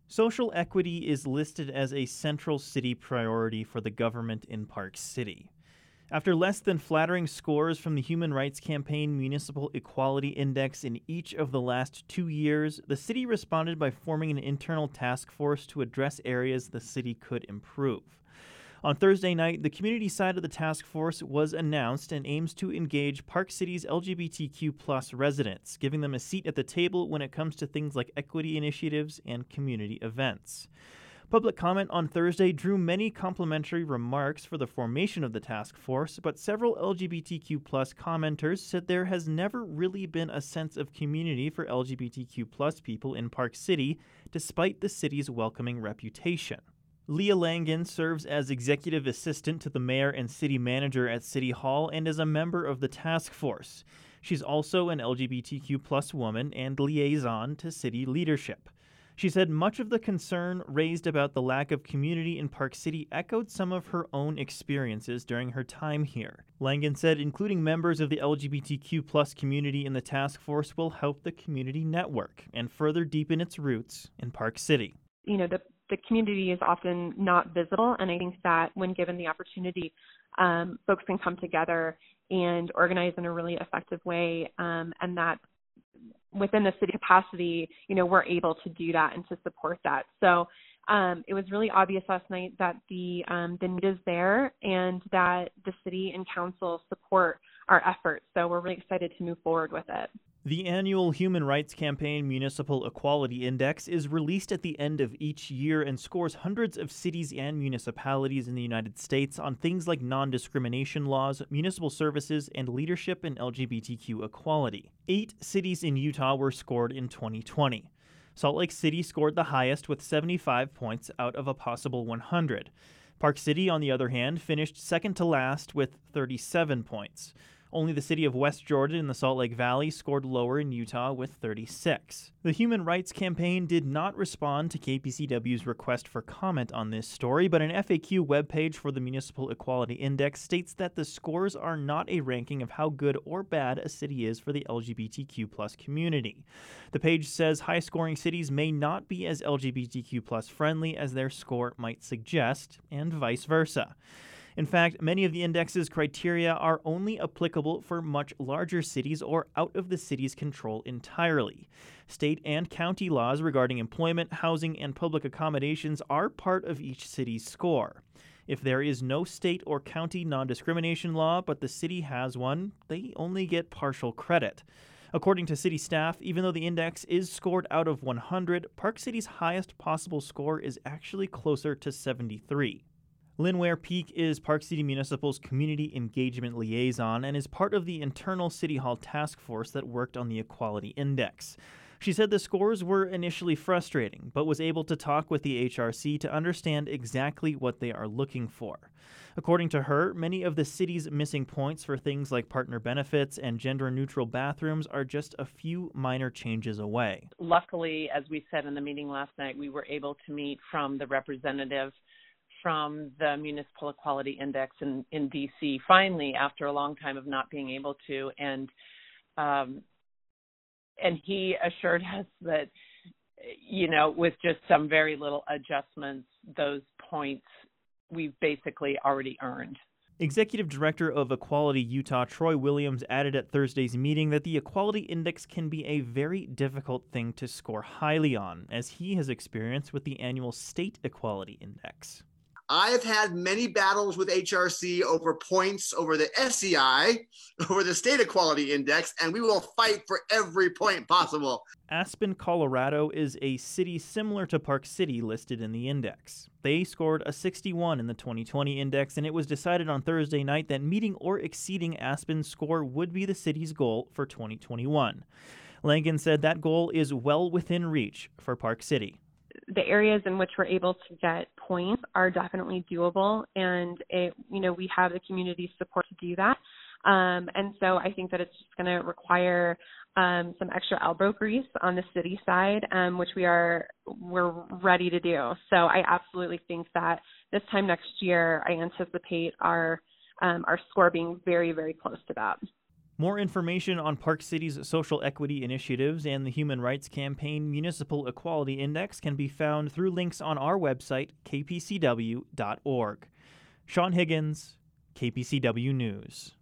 Social equity is listed as a central city priority for the government in Park City. After less than flattering scores from the Human Rights Campaign Municipal Equality Index in each of the last 2 years, the city responded by forming an internal task force to address areas the city could improve. On Thursday night, the community side of the task force was announced and aims to engage Park City's LGBTQ+ residents, giving them a seat at the table when it comes to things like equity initiatives and community events. Public comment on Thursday drew many complimentary remarks for the formation of the task force, but several LGBTQ+ commenters said there has never really been a sense of community for LGBTQ+ people in Park City, despite the city's welcoming reputation. Leah Langen serves as executive assistant to the mayor and city manager at City Hall and is a member of the task force. She's also an LGBTQ+ woman and liaison to city leadership. She said much of the concern raised about the lack of community in Park City echoed some of her own experiences during her time here. Langen said including members of the LGBTQ+ community in the task force will help the community network and further deepen its roots in Park City. The community is often not visible, and I think that when given the opportunity, folks can come together and organize in a really effective way, and that within the city capacity, we're able to do that and to support that. So it was really obvious last night that the need is there and that the city and council support our efforts. So we're really excited to move forward with it. The annual Human Rights Campaign Municipal Equality Index is released at the end of each year and scores hundreds of cities and municipalities in the United States on things like non-discrimination laws, municipal services, and leadership in LGBTQ equality. 8 cities in Utah were scored in 2020. Salt Lake City scored the highest with 75 points out of a possible 100. Park City, on the other hand, finished second to last with 37 points. Only the city of West Jordan in the Salt Lake Valley scored lower in Utah with 36. The Human Rights Campaign did not respond to KPCW's request for comment on this story, but an FAQ webpage for the Municipal Equality Index states that the scores are not a ranking of how good or bad a city is for the LGBTQ+ community. The page says high-scoring cities may not be as LGBTQ+ friendly as their score might suggest, and vice versa. In fact, many of the index's criteria are only applicable for much larger cities or out of the city's control entirely. State and county laws regarding employment, housing, and public accommodations are part of each city's score. If there is no state or county non-discrimination law, but the city has one, they only get partial credit. According to city staff, even though the index is scored out of 100, Park City's highest possible score is actually closer to 73. Lynn Ware Peak is Park City Municipal's community engagement liaison and is part of the internal City Hall task force that worked on the Equality Index. She said the scores were initially frustrating, but was able to talk with the HRC to understand exactly what they are looking for. According to her, many of the city's missing points for things like partner benefits and gender-neutral bathrooms are just a few minor changes away. Luckily, as we said in the meeting last night, we were able to meet from the representative from the Municipal Equality Index in D.C., finally, after a long time of not being able to. And he assured us that, with just some very little adjustments, those points we've basically already earned. Executive Director of Equality Utah, Troy Williams, added at Thursday's meeting that the Equality Index can be a very difficult thing to score highly on, as he has experienced with the annual State Equality Index. I have had many battles with HRC over points over the SEI, over the State Equality Index, and we will fight for every point possible. Aspen, Colorado is a city similar to Park City listed in the index. They scored a 61 in the 2020 index, and it was decided on Thursday night that meeting or exceeding Aspen's score would be the city's goal for 2021. Langen said that goal is well within reach for Park City. The areas in which we're able to get points are definitely doable, and we have the community support to do that. And so I think that it's just going to require some extra elbow grease on the city side, which we're ready to do. So I absolutely think that this time next year, I anticipate our score being very, very close to that. More information on Park City's social equity initiatives and the Human Rights Campaign Municipal Equality Index can be found through links on our website, kpcw.org. Sean Higgins, KPCW News.